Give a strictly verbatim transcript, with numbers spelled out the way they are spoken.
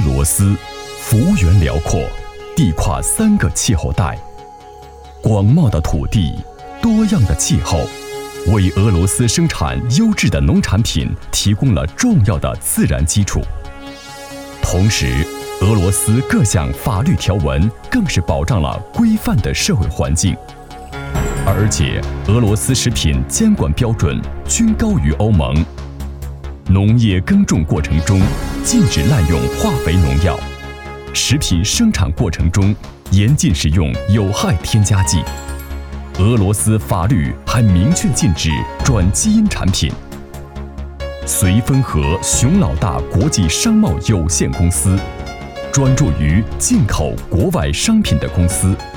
罗斯幅员辽阔，地跨三个气候带，广袤的土地，多样的气候，为俄罗斯生产优质的农产品提供了重要的自然基础。同时，俄罗斯各项法律条文更是保障了规范的社会环境，而且俄罗斯食品监管标准均高于欧盟。农业耕种过程中禁止滥用化肥农药，食品生产过程中严禁使用有害添加剂。俄罗斯法律还明确禁止转基因产品。绥芬和熊老大国际商贸有限公司，专注于进口国外商品的公司，